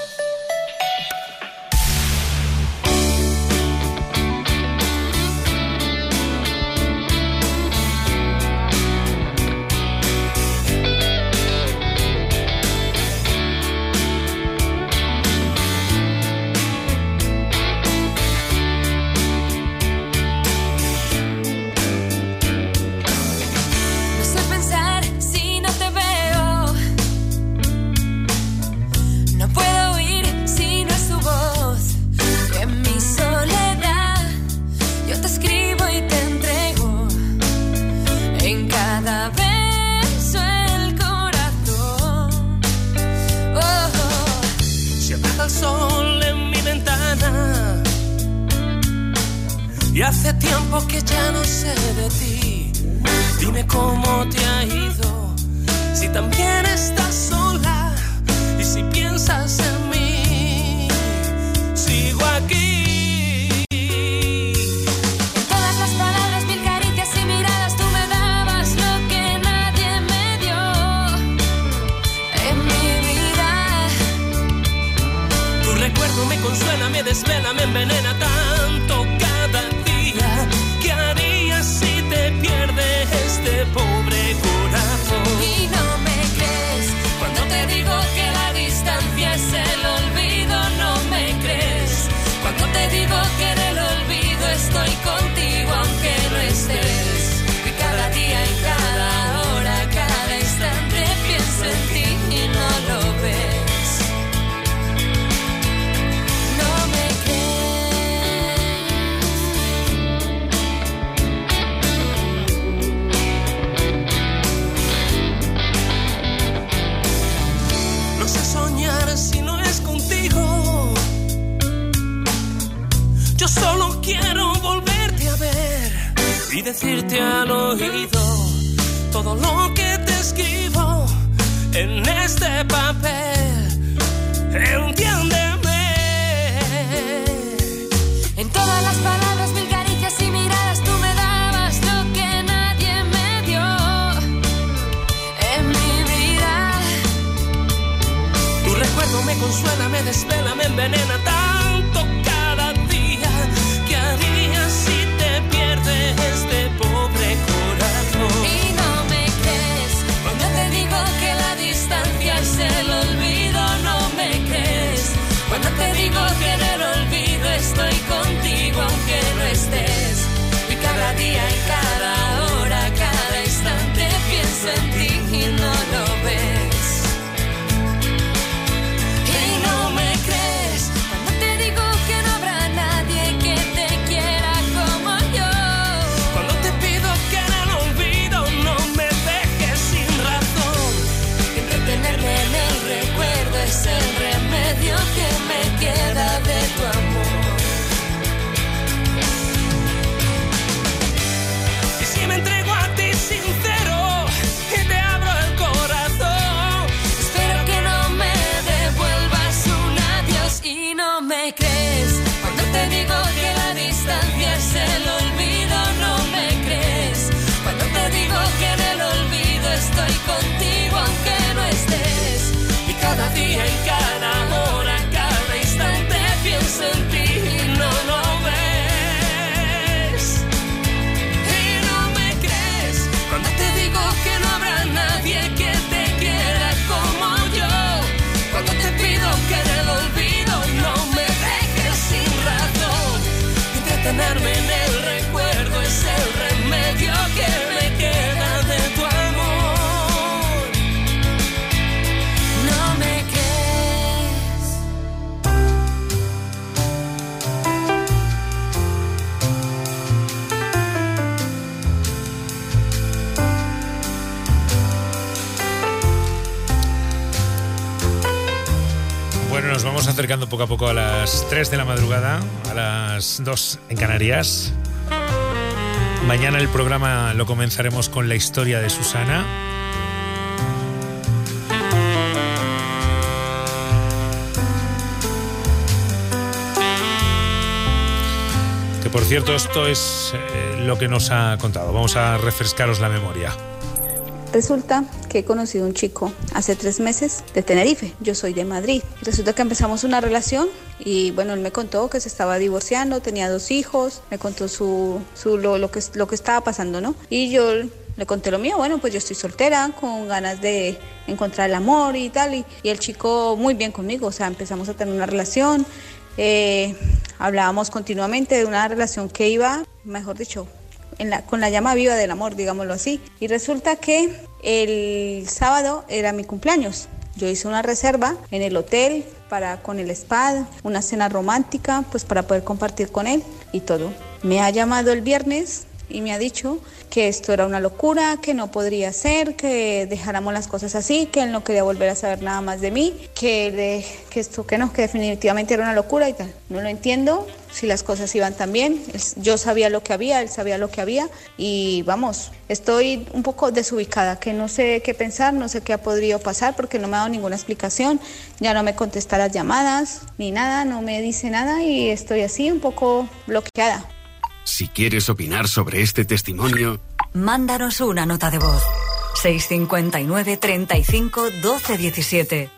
T: Y hace tiempo que ya no sé de ti. Dime cómo te ha ido, si también estás sola y si piensas en mí. Sigo aquí.
H: En todas las palabras, mil caricias y miradas, tú me dabas lo que nadie me dio en mi vida.
T: Tu recuerdo me consuela, me desvela, me envenena tanto cada día. ¿Qué harías si te pierde este pobre corazón?
H: Y no me crees cuando te digo que la distancia es el olvido. No me crees cuando te digo que en el olvido estoy contigo aunque no estés. Que cada día y cada hora, cada instante pienso en ti y no lo ves. No me
T: si no es contigo, y decirte al oído todo lo que te escribo en este papel. Entiéndeme.
H: En todas las palabras, mil caricias y miradas, tú me dabas lo que nadie me dio en mi vida.
T: Tu recuerdo me consuela, me desvela, me envenena tanto cada día. ¿Qué harías si te pierdes este pobre corazón?
H: Y no me crees cuando te digo que la distancia es el olvido. No me crees cuando te digo que en el olvido estoy contigo aunque no estés. Y cada día y cada hora, cada instante pienso en ti y no lo ves. Y no me crees cuando te digo que no habrá nadie que te quiera como yo.
T: Cuando te pido que en el olvido no me dejes sin razón.
H: Entretenerme en el recuerdo es el remedio que me queda de tu amor.
T: Y si me entrego a ti sincero y te abro el corazón,
H: espero que no me devuelvas un adiós. Y no me crees cuando te digo que la distancia es el olvido. No me crees cuando te digo que en el olvido estoy contigo aunque no estés.
T: y cada día y cada hora, cada instante pienso en ti y no lo ves. Y no me crees cuando te digo que no habrá nadie que te quiera como yo. Cuando te pido que en el olvido no me dejes sin razón. Entretenerme en el recuerdo es el remedio que me queda de tu amor.
H: No me crees.
M: Bueno, nos vamos acercando poco a poco a las tres de la madrugada, a las dos en Canarias. Mañana el programa lo comenzaremos con la historia de Susana. Que por cierto, esto es eh, lo que nos ha contado. Vamos a refrescaros la memoria.
O: Resulta que he conocido a un chico hace tres meses de Tenerife, yo soy de Madrid. Resulta que empezamos una relación y bueno, él me contó que se estaba divorciando, tenía dos hijos, me contó su, su lo, lo, que, lo que estaba pasando, ¿no? Y yo le conté lo mío, bueno, pues yo estoy soltera, con ganas de encontrar el amor y tal, y, y el chico muy bien conmigo, o sea, empezamos a tener una relación, eh, hablábamos continuamente de una relación que iba, mejor dicho, En la, con la llama viva del amor, digámoslo así. Y resulta que el sábado era mi cumpleaños. Yo hice una reserva en el hotel para con el spa, una cena romántica, pues para poder compartir con él y todo. Me ha llamado el viernes y me ha dicho que esto era una locura, que no podría ser, que dejáramos las cosas así, que él no quería volver a saber nada más de mí, que, de, que esto que no, que definitivamente era una locura y tal. No lo entiendo, si las cosas iban tan bien. Yo sabía lo que había, él sabía lo que había y vamos, estoy un poco desubicada, que no sé qué pensar, no sé qué ha podido pasar porque no me ha dado ninguna explicación, ya no me contesta las llamadas ni nada, no me dice nada y estoy así un poco bloqueada.
B: Si quieres opinar sobre este testimonio,
F: mándanos una nota de voz. seis cinco nueve, treinta y cinco, doce diecisiete.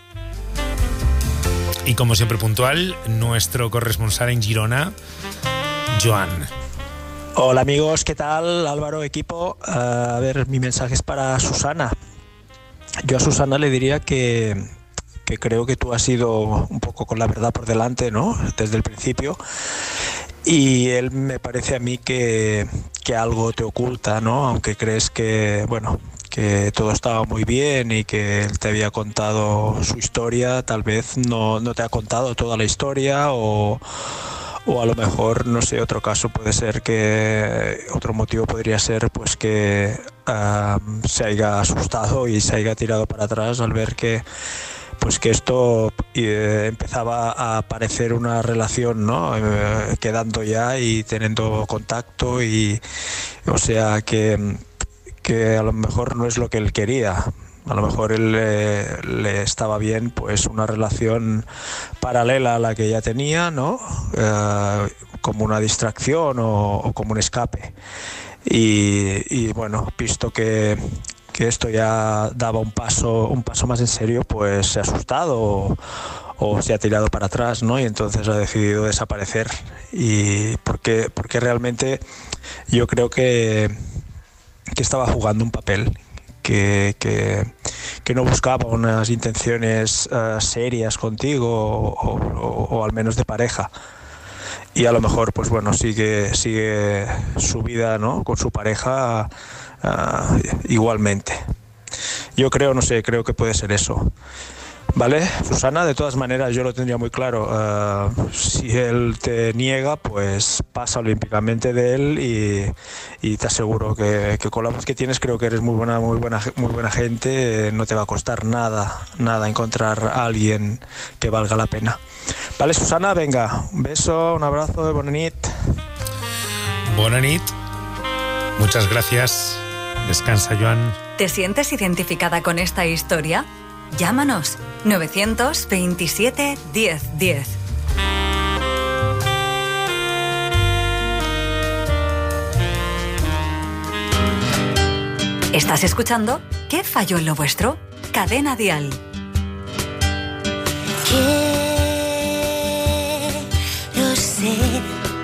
M: Y como siempre puntual, nuestro corresponsal en Girona, Joan.
U: Hola amigos, ¿qué tal? Álvaro, equipo. Uh, a ver, mi mensaje es para Susana. Yo a Susana le diría que, que creo que tú has ido un poco con la verdad por delante, ¿no? Desde el principio. Y él me parece a mí que, que algo te oculta, ¿no? Aunque crees que, bueno, que todo estaba muy bien y que él te había contado su historia, tal vez no, no te ha contado toda la historia o, o a lo mejor, no sé, otro caso puede ser que, otro motivo podría ser pues que uh, se haya asustado y se haya tirado para atrás al ver que pues que esto eh, empezaba a parecer una relación, ¿no? Eh, quedando ya y teniendo contacto, y o sea que, que a lo mejor no es lo que él quería. A lo mejor él eh, le estaba bien pues una relación paralela a la que ya tenía, ¿no? Eh, como una distracción o, o como un escape. Y, y bueno, visto que, que esto ya daba un paso, un paso más en serio, pues se ha asustado o, o se ha tirado para atrás, ¿no? Y entonces ha decidido desaparecer. Y porque, porque realmente yo creo que, que estaba jugando un papel. Que, que, que no buscaba unas intenciones uh, serias contigo o, o, o al menos de pareja, y a lo mejor pues bueno sigue, sigue su vida, ¿no? Con su pareja uh, igualmente. Yo creo, no sé, creo que puede ser eso. Vale, Susana, de todas maneras yo lo tendría muy claro. Uh, si él te niega, pues pasa olímpicamente de él, y, y te aseguro que, que con la voz que tienes creo que eres muy buena, muy buena, muy buena gente. No te va a costar nada, nada encontrar a alguien que valga la pena. Vale, Susana, venga, un beso, un abrazo, bona nit.
M: Bona nit. Muchas gracias. Descansa, Joan.
F: ¿Te sientes identificada con esta historia? Llámanos novecientos veintisiete diez diez. ¿Estás escuchando? ¿Qué falló en lo vuestro? Cadena Dial.
H: Quiero ser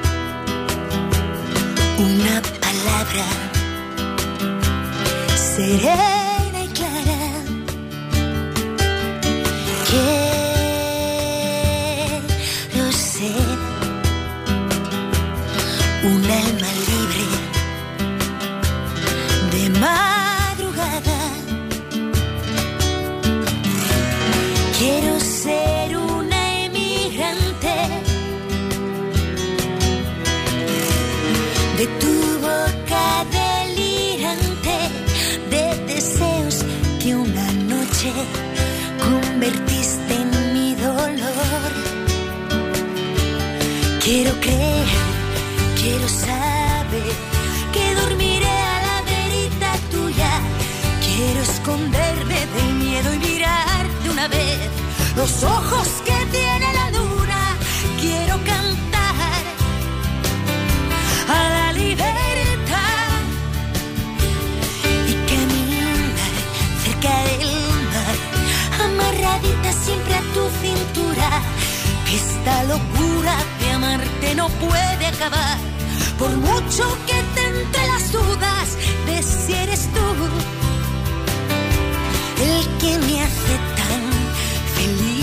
H: una palabra serena y clara. Quiero ser un alma libre de madrugada. Quiero ser una emigrante de tu boca delirante, de deseos que una noche convertiste en mi dolor. Quiero creer, quiero saber que dormiré a la verita tuya. Quiero esconderme del miedo y mirar de una vez los ojos que tiene la luna. Quiero cantar a la libertad y caminar cerca del mar, amarradita siempre a tu cintura. Que esta locura de amarte no puede acabar, por mucho que te entre las dudas de si eres tú el que me hace tan feliz.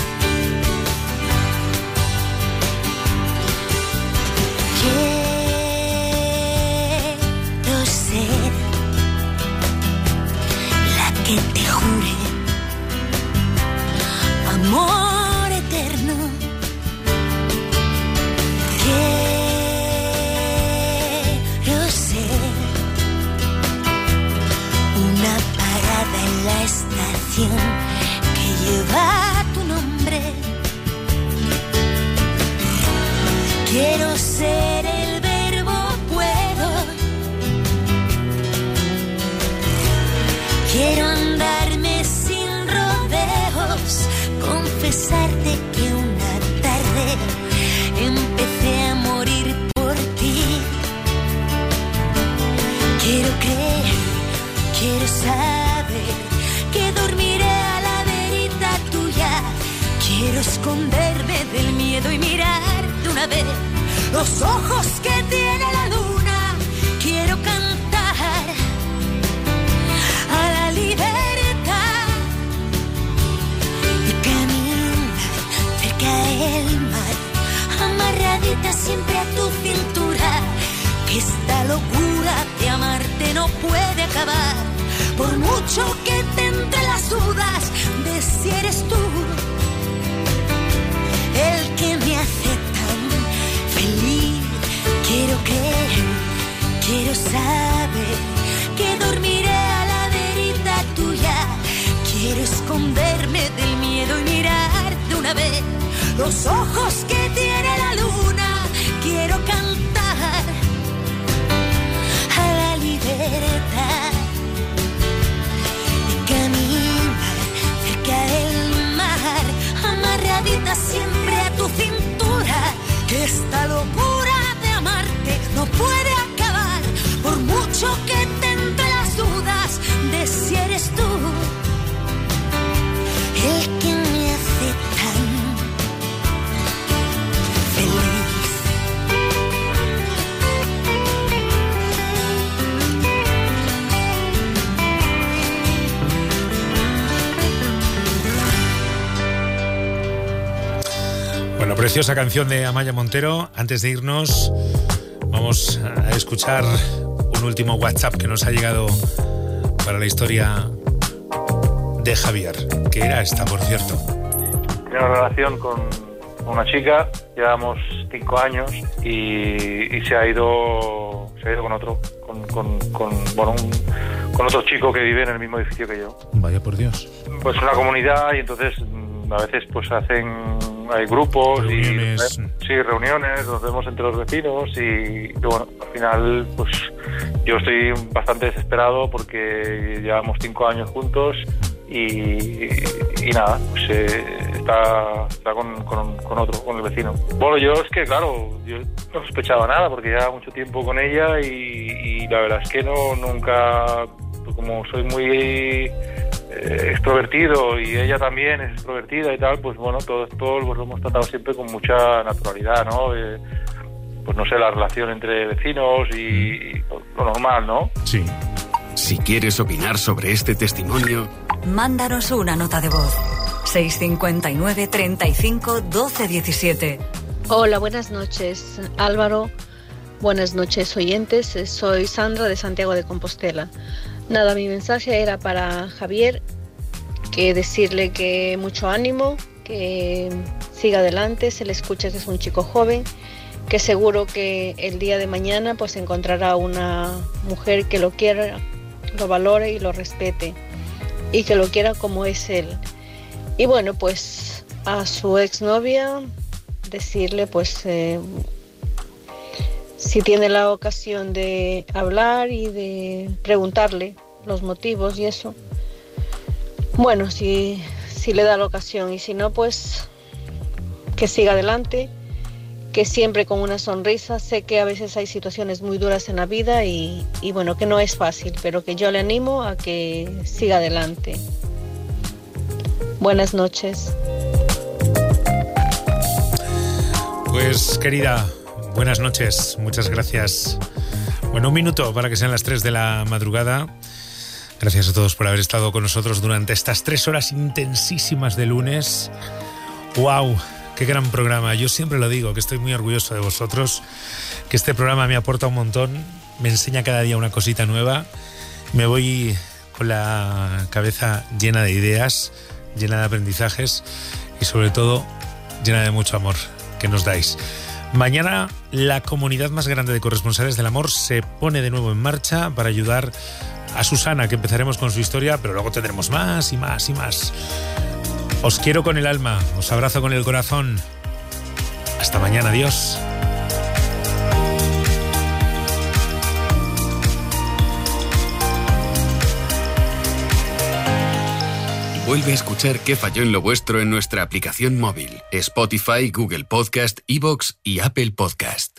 H: Quiero ser la que te jure amor eterno. Quiero ser una parada en la estación que lleva tu nombre. Quiero ser el verbo puedo. Quiero andarme sin rodeos, confesarte que una tarde empecé a morir por ti. Quiero creer, quiero saber que dormiré a la verita tuya. Quiero esconderme del miedo y mirar de una vez los ojos que tiene la luna. Quiero cantar a la libertad y caminar cerca del mar, amarradita siempre a tu cintura. Que esta locura de amarte no puede acabar, por mucho que te entre las dudas de si eres tú el que me hace tan feliz. Quiero creer, quiero saber que dormiré a la verita tuya. Quiero esconderme del miedo otra vez. Los ojos que tiene la luna, quiero cantar a la libertad y caminar cerca del mar, amarradita siempre a tu cintura, que esta locura de amarte no puede acabar, por mucho que te entre las dudas de si eres tú el que me hace tan feliz.
M: Bueno, preciosa canción de Amaia Montero. Antes de irnos, vamos a escuchar un último WhatsApp que nos ha llegado para la historia de Javier, que era esta, por cierto.
A: Tenía una relación con una chica, llevamos cinco años y, y se ha ido se ha ido con otro, con, con, con, bueno, un, con otro chico que vive en el mismo edificio que yo.
M: Vaya por Dios.
A: Pues una comunidad y entonces a veces pues hacen, hay grupos reuniones. y sí, reuniones, nos vemos entre los vecinos y, y bueno, al final pues yo estoy bastante desesperado porque llevamos cinco años juntos y, y nada, pues eh, está, está con, con, con otro, con el vecino. Bueno, yo es que claro, yo no sospechaba nada porque llevaba mucho tiempo con ella y, y la verdad es que no nunca, pues como soy muy eh, extrovertido y ella también es extrovertida y tal, pues bueno, todos todos pues, lo hemos tratado siempre con mucha naturalidad, ¿no? Eh, pues no sé, la relación entre vecinos y, y lo normal, ¿no?
M: Sí.
B: Si quieres opinar sobre este testimonio,
F: mándanos una nota de voz. seis cinco nueve, treinta y cinco, doce diecisiete.
V: Hola, buenas noches, Álvaro. Buenas noches, oyentes. Soy Sandra de Santiago de Compostela. Nada, mi mensaje era para Javier, que decirle que mucho ánimo, que siga adelante, se le escucha que es un chico joven, que seguro que el día de mañana pues encontrará una mujer que lo quiera, lo valore y lo respete y que lo quiera como es él. Y bueno, pues a su exnovia decirle pues eh, si tiene la ocasión de hablar y de preguntarle los motivos y eso, bueno, si, si le da la ocasión, y si no, pues que siga adelante, que siempre con una sonrisa. Sé que a veces hay situaciones muy duras en la vida y, y bueno, que no es fácil, pero que yo le animo a que siga adelante. Buenas noches.
M: Pues querida, buenas noches, muchas gracias. Bueno, un minuto para que sean las tres de la madrugada. Gracias a todos por haber estado con nosotros durante estas tres horas intensísimas de lunes. ¡Wow! ¡Qué gran programa! Yo siempre lo digo, que estoy muy orgulloso de vosotros, que este programa me aporta un montón, me enseña cada día una cosita nueva, me voy con la cabeza llena de ideas, llena de aprendizajes y sobre todo llena de mucho amor que nos dais. Mañana la comunidad más grande de corresponsales del amor se pone de nuevo en marcha para ayudar a Susana, que empezaremos con su historia, pero luego tendremos más y más y más. Os quiero con el alma, os abrazo con el corazón. Hasta mañana, adiós.
B: Vuelve a escuchar Qué falló en lo vuestro en nuestra aplicación móvil, Spotify, Google Podcast, iVoox y Apple Podcast.